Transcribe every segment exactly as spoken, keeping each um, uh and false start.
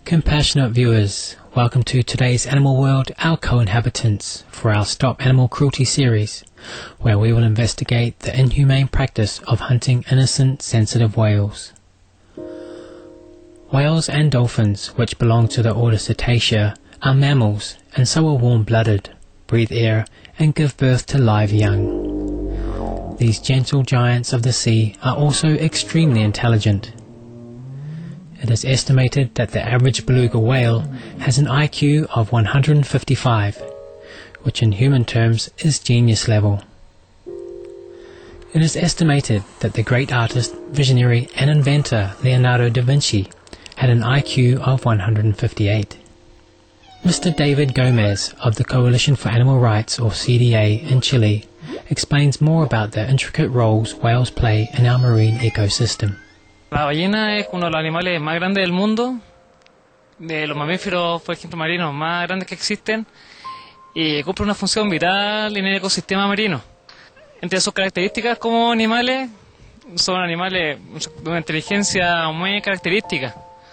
Compassionate viewers, welcome to today's Animal World, our co-inhabitants, for our Stop Animal Cruelty series, where we will investigate the inhumane practice of hunting innocent, sensitive whales. Whales and dolphins, which belong to the order Cetacea, are mammals and so are warm-blooded, breathe air and give birth to live young. These gentle giants of the sea are also extremely intelligent. It is estimated that the average beluga whale has an I Q of one hundred fifty-five, which in human terms is genius level. It is estimated that the great artist, visionary and inventor Leonardo da Vinci had an I Q of one hundred fifty-eight. Mister David Gomez of the Coalition for Animal Rights, or C D A, in Chile explains more about the intricate roles whales play in our marine ecosystem. La ballena es uno de los animales más grandes del mundo, de los mamíferos, por ejemplo, marinos más grandes que existen, y cumple una función vital en el ecosistema marino. Entre sus características como animales, son animales de una inteligencia muy característica.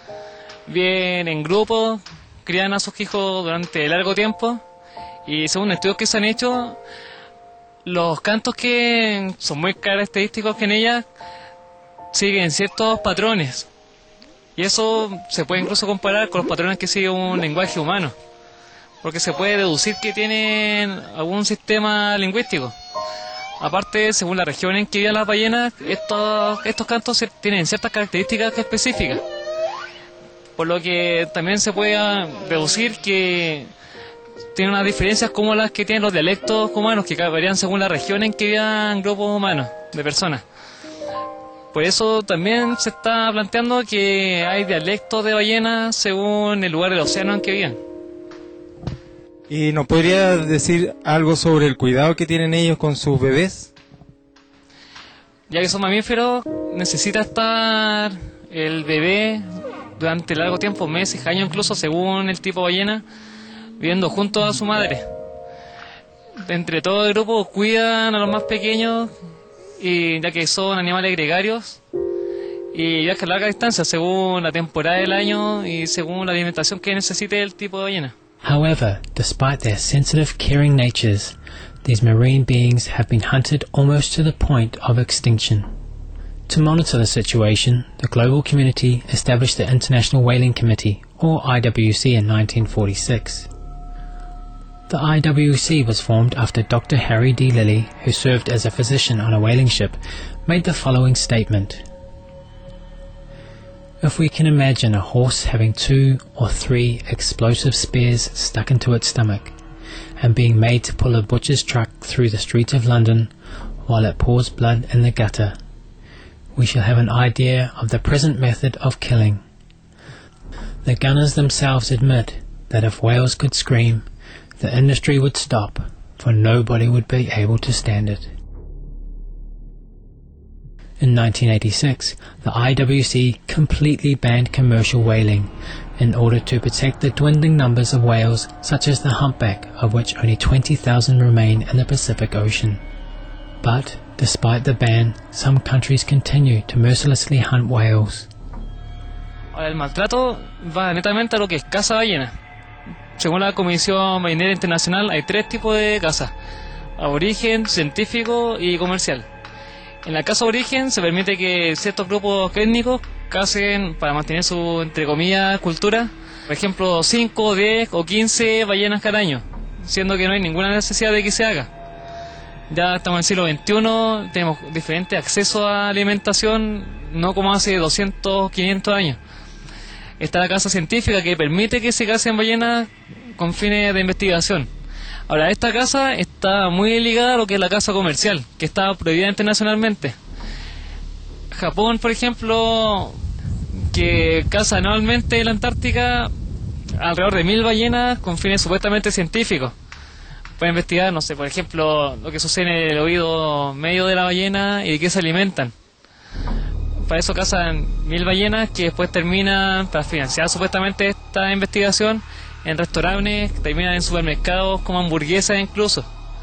Viven en grupos, crían a sus hijos durante largo tiempo, y según estudios que se han hecho, los cantos que son muy característicos en ellas siguen ciertos patrones, y eso se puede incluso comparar con los patrones que sigue un lenguaje humano, porque se puede deducir que tienen algún sistema lingüístico. Aparte, según la región en que viven las ballenas, estos, estos cantos tienen ciertas características específicas, por lo que también se puede deducir que tienen unas diferencias como las que tienen los dialectos humanos, que varían según la región en que vivan grupos humanos de personas. Por eso también se está planteando que hay dialectos de ballenas según el lugar del océano en que viven. ¿Y nos podría decir algo sobre el cuidado que tienen ellos con sus bebés? Ya que son mamíferos, necesita estar el bebé durante largo tiempo, meses, años incluso, según el tipo de ballena, viviendo junto a su madre. Entre todo el grupo cuidan a los más pequeños, y ya que son animales gregarios y viajan a larga distancia según la temporada del año y según la alimentación que necesite el tipo de ballena. However, despite their sensitive, caring natures, these marine beings have been hunted almost to the point of extinction. To monitor the situation, the global community established the International Whaling Committee, or I W C, in nineteen forty-six. The I W C was formed after Doctor Harry D. Lilly, who served as a physician on a whaling ship, made the following statement. If we can imagine a horse having two or three explosive spears stuck into its stomach, and being made to pull a butcher's truck through the streets of London while it pours blood in the gutter, we shall have an idea of the present method of killing. The gunners themselves admit that if whales could scream, the industry would stop, for nobody would be able to stand it. In nineteen eighty-six, the I W C completely banned commercial whaling in order to protect the dwindling numbers of whales such as the humpback, of which only twenty thousand remain in the Pacific Ocean. But, despite the ban, some countries continue to mercilessly hunt whales. Ahora, el maltrato va netamente a lo que es caza ballena. Según la Comisión Ballenera Internacional, hay tres tipos de caza: aborigen, científico y comercial. En la caza aborigen se permite que ciertos grupos étnicos cacen para mantener su, entre comillas, cultura, por ejemplo, cinco, diez o quince ballenas cada año, siendo que no hay ninguna necesidad de que se haga. Ya estamos en el siglo veintiuno, tenemos diferente acceso a alimentación, no como hace doscientos, quinientos años. Está la caza científica, que permite que se cacen ballenas con fines de investigación. Ahora, esta caza está muy ligada a lo que es la caza comercial, que está prohibida internacionalmente. Japón, por ejemplo, que caza anualmente en la Antártica alrededor de mil ballenas con fines supuestamente científicos. Puede investigar, no sé, por ejemplo, lo que sucede en el oído medio de la ballena y de qué se alimentan. Para eso cazan mil ballenas que después terminan, para financiar supuestamente esta investigación, en restaurantes, que terminan en supermercados como hamburguesas incluso.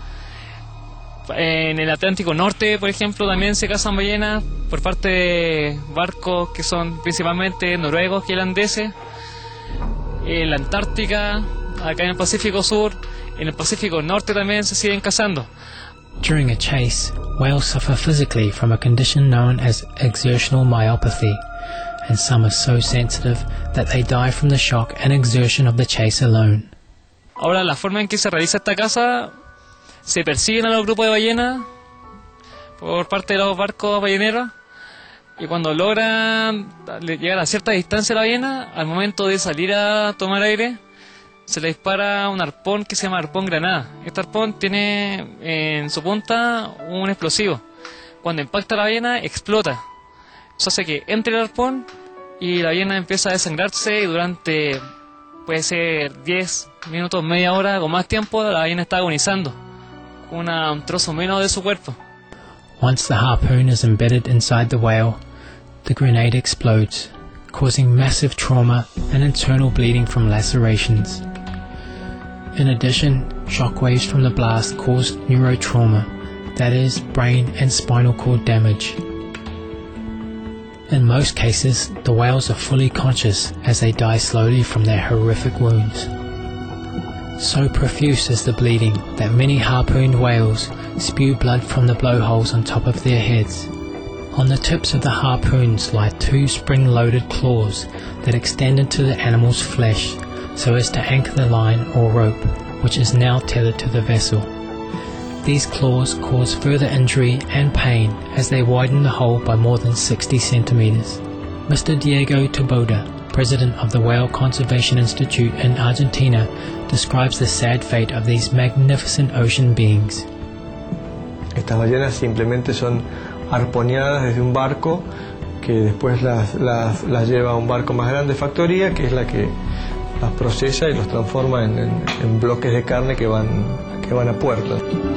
En el Atlántico Norte, por ejemplo, también se cazan ballenas por parte de barcos que son principalmente noruegos y holandeses, En la Antártica, acá en el Pacífico Sur, en el Pacífico Norte también se siguen cazando. During a chase, whales suffer physically from a condition known as exertional myopathy, and some are so sensitive that they die from the shock and exertion of the chase alone. Ahora, la forma en que se realiza esta caza, se persiguen a los grupos de ballenas por parte de los barcos balleneros, y cuando logran llegar a cierta distancia a la ballena, al momento de salir a tomar aire, se le dispara un arpón que se llama arpón granada. Este arpón tiene en su punta un explosivo. Cuando impacta la ballena, explota. Eso hace que entre el arpón y la ballena empieza a desangrarse, y durante, puede ser diez minutos, media hora o más tiempo, la ballena está agonizando con una, un trozo menos de su cuerpo. Once the harpoon is embedded inside the whale, the grenade explodes, causing massive trauma and internal bleeding from lacerations. In addition, shockwaves from the blast cause neurotrauma, that is, brain and spinal cord damage. In most cases, the whales are fully conscious as they die slowly from their horrific wounds. So profuse is the bleeding that many harpooned whales spew blood from the blowholes on top of their heads. On the tips of the harpoons lie two spring-loaded claws that extend into the animal's flesh so as to anchor the line or rope, which is now tethered to the vessel. These claws cause further injury and pain as they widen the hole by more than sixty centimeters. Mister Diego Taboada, president of the Whale Conservation Institute in Argentina, describes the sad fate of these magnificent ocean beings. Estas ballenas simplemente son arponeadas desde un barco que después las, las, las lleva a un barco más grande de factoría, que es la que las procesa y los transforma en, en, en bloques de carne que van, que van a puerto.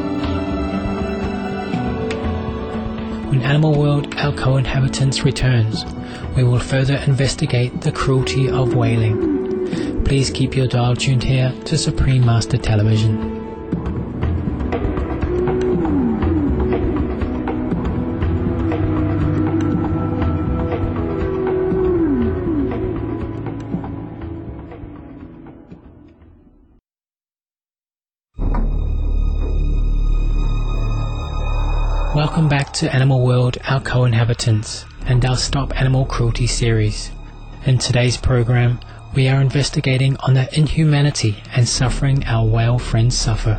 When Animal World Our Co-Inhabitants returns, we will further investigate the cruelty of whaling. Please keep your dial tuned here to Supreme Master Television. Welcome back to Animal World Our Co-Inhabitants and our Stop Animal Cruelty series. In today's program, we are investigating on the inhumanity and suffering our whale friends suffer.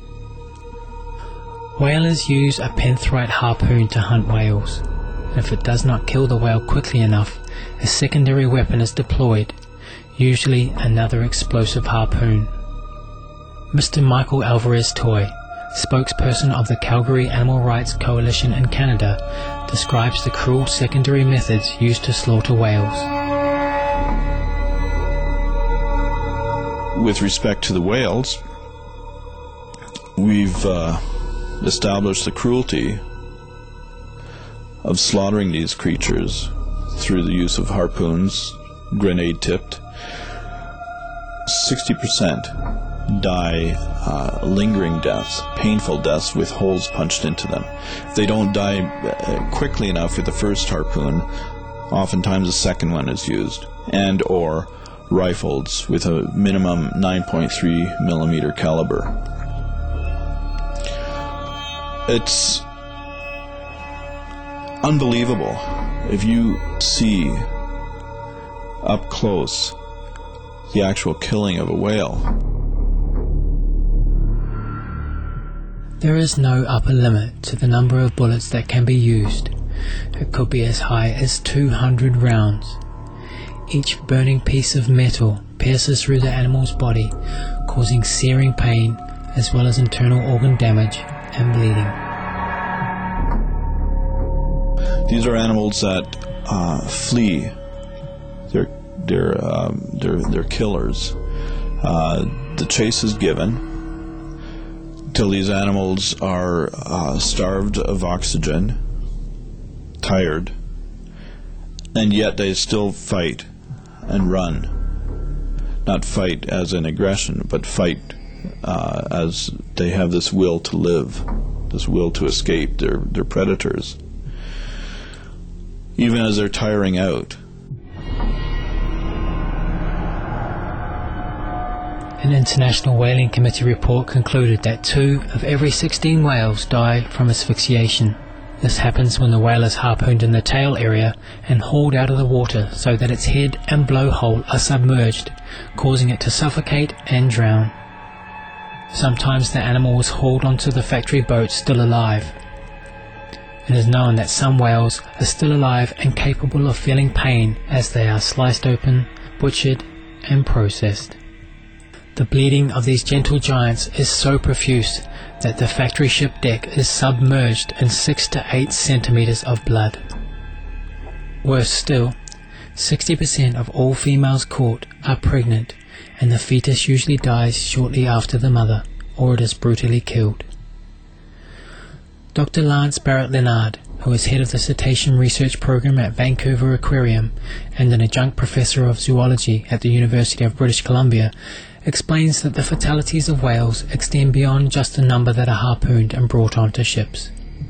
Whalers use a penthrite harpoon to hunt whales. If it does not kill the whale quickly enough, a secondary weapon is deployed, usually another explosive harpoon. Mister Michael Alvarez Toy, spokesperson of the Calgary Animal Rights Coalition in Canada, describes the cruel secondary methods used to slaughter whales. With respect to the whales, we've uh, established the cruelty of slaughtering these creatures through the use of harpoons, grenade-tipped. sixty percent die uh, lingering deaths, painful deaths with holes punched into them. If they don't die uh, quickly enough with the first harpoon, oftentimes a second one is used, and or rifled with a minimum nine point three millimeter caliber. It's unbelievable if you see up close the actual killing of a whale. There is no upper limit to the number of bullets that can be used. It could be as high as two hundred rounds. Each burning piece of metal pierces through the animal's body, causing searing pain as well as internal organ damage and bleeding. These are animals that uh, flee. They're they're um, they're they're killers. Uh, the chase is given till these animals are uh, starved of oxygen, tired, and yet they still fight and run. Not fight as in aggression, but fight uh, as they have this will to live, this will to escape their, their predators. Even as they're tiring out. An International Whaling Committee report concluded that two of every sixteen whales die from asphyxiation. This happens when the whale is harpooned in the tail area and hauled out of the water so that its head and blowhole are submerged, causing it to suffocate and drown. Sometimes the animal is hauled onto the factory boat still alive. It is known that some whales are still alive and capable of feeling pain as they are sliced open, butchered and processed. The bleeding of these gentle giants is so profuse that the factory ship deck is submerged in six to eight centimeters of blood. Worse still, sixty percent of all females caught are pregnant, and the fetus usually dies shortly after the mother, or it is brutally killed. Doctor Lance Barrett-Leonard, who is head of the Cetacean Research Program at Vancouver Aquarium and an adjunct professor of zoology at the University of British Columbia, explains that the fatalities of whales extend beyond just the number that are harpooned and brought onto ships.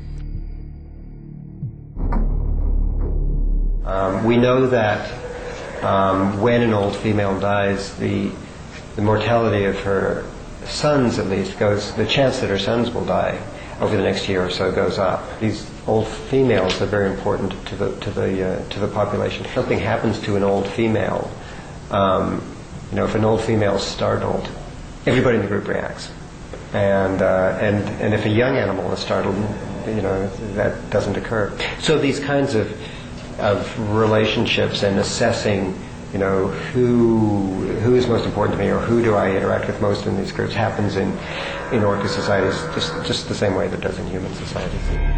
Um, we know that um, when an old female dies, the the mortality of her sons, at least, goes. The chance that her sons will die over the next year or so goes up. These old females are very important to the to the uh, to the population. If something happens to an old female, um, you know, if an old female is startled, everybody in the group reacts, and uh, and and if a young animal is startled, you know, that doesn't occur. So these kinds of of relationships and assessing, you know, who who is most important to me or who do I interact with most in these groups happens in in orca societies just just the same way that it does in human societies.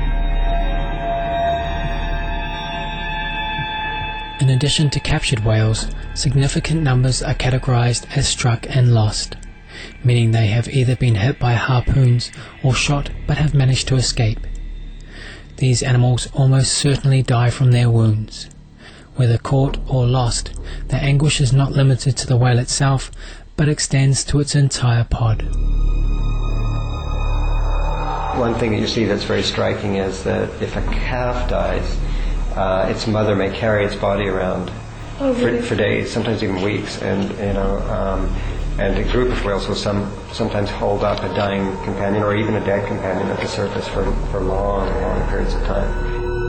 In addition to captured whales, significant numbers are categorized as struck and lost, meaning they have either been hit by harpoons or shot but have managed to escape. These animals almost certainly die from their wounds. Whether caught or lost, the anguish is not limited to the whale itself, but extends to its entire pod. One thing that you see that's very striking is that if a calf dies, uh, its mother may carry its body around oh, really? for, for days, sometimes even weeks, and you know, um, and a group of whales will some sometimes hold up a dying companion or even a dead companion at the surface for for long, long periods of time.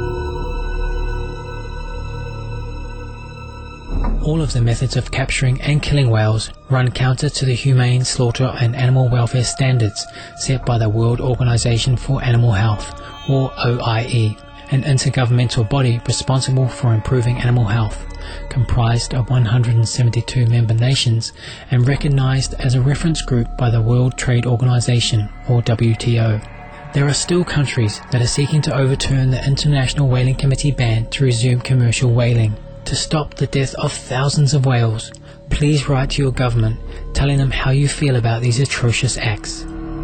All of the methods of capturing and killing whales run counter to the humane slaughter and animal welfare standards set by the World Organization for Animal Health, or O I E, an intergovernmental body responsible for improving animal health, comprised of one hundred seventy-two member nations and recognized as a reference group by the World Trade Organization, or W T O. There are still countries that are seeking to overturn the International Whaling Committee ban to resume commercial whaling. To stop the death of thousands of whales, please write to your government telling them how you feel about these atrocious acts.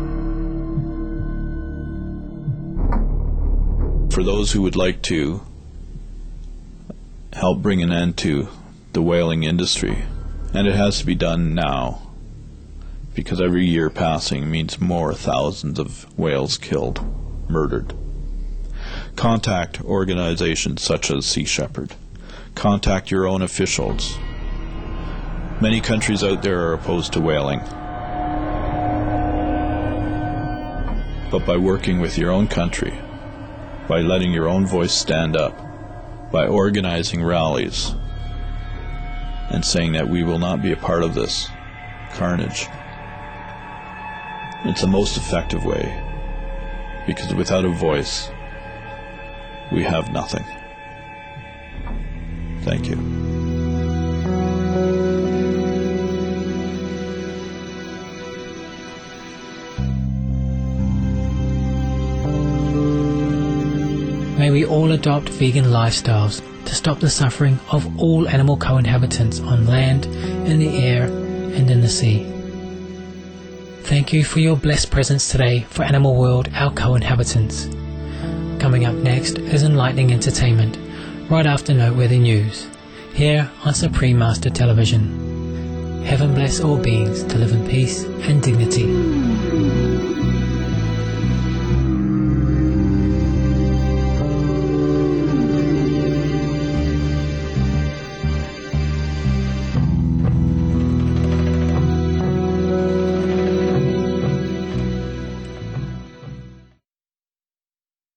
For those who would like to help bring an end to the whaling industry, and it has to be done now, because every year passing means more thousands of whales killed, murdered. Contact organizations such as Sea Shepherd. Contact your own officials. Many countries out there are opposed to whaling. But by working with your own country, by letting your own voice stand up, by organizing rallies, and saying that we will not be a part of this carnage, it's the most effective way, because without a voice, we have nothing. Thank you. May we all adopt vegan lifestyles to stop the suffering of all animal co-inhabitants on land, in the air, and in the sea. Thank you for your blessed presence today for Animal World, our co-inhabitants. Coming up next is enlightening entertainment, right after Noteworthy News, here on Supreme Master Television. Heaven bless all beings to live in peace and dignity.